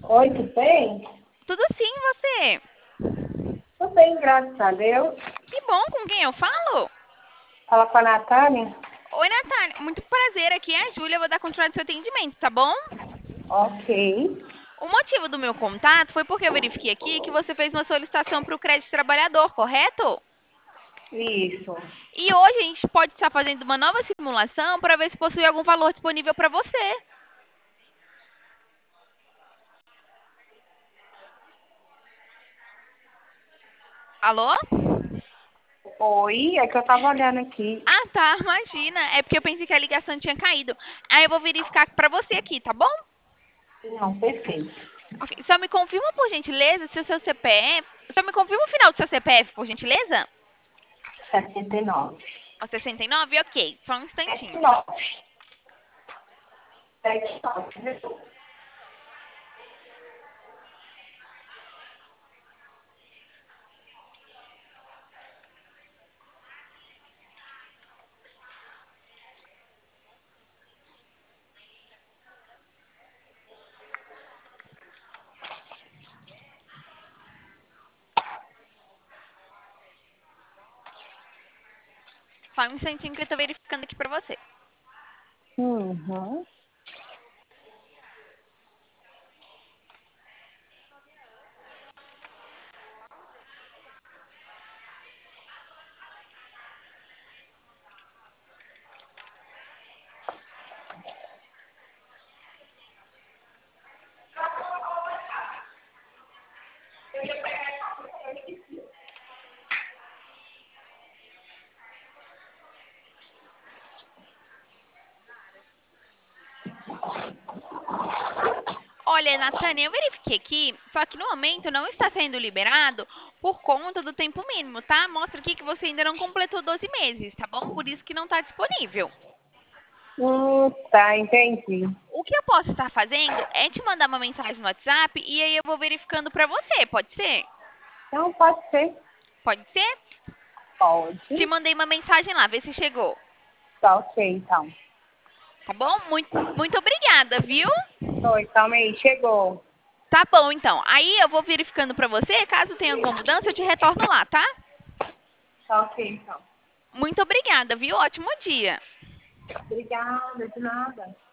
Oi, tudo bem? Tudo sim, você? Tudo bem, graças a Deus. Que bom, com quem eu falo? Fala com a Natália? Oi, Natália. Muito prazer, aqui é a Júlia. Eu vou dar continuidade ao seu atendimento, tá bom? Ok. O motivo do meu contato foi porque eu verifiquei aqui que você fez uma solicitação para o crédito trabalhador, correto? Isso. E hoje a gente pode estar fazendo uma nova simulação para ver se possui algum valor disponível para você. Alô? Oi, é que eu tava olhando aqui. Ah, tá, imagina. É porque eu pensei que a ligação tinha caído. Aí eu vou verificar para você aqui, tá bom? Não, perfeito. Ok, só me confirma, por gentileza, se o seu CPF... Só me confirma o final do seu CPF, por gentileza? 69. O 69? Ok, só um instantinho. 79. 79. Só um instantinho que eu tô verificando aqui pra você. Uhum. Olha, Natânia, eu verifiquei aqui, só que no momento não está sendo liberado por conta do tempo mínimo, tá? Mostra aqui que você ainda não completou 12 meses, tá bom? Por isso que não está disponível. Tá, entendi. O que eu posso estar fazendo é te mandar uma mensagem no WhatsApp e aí eu vou verificando pra você, pode ser? Não, pode ser. Pode ser? Te Pode. mandei uma mensagem lá, vê se chegou. Tá ok, então. Tá bom? Muito obrigada, viu? Oi, calma aí, chegou. Tá bom, então. Aí eu vou verificando pra você. Caso tenha alguma mudança, eu te retorno lá, tá? Tá ok, então. Muito obrigada, viu? Ótimo dia. Obrigada, de nada.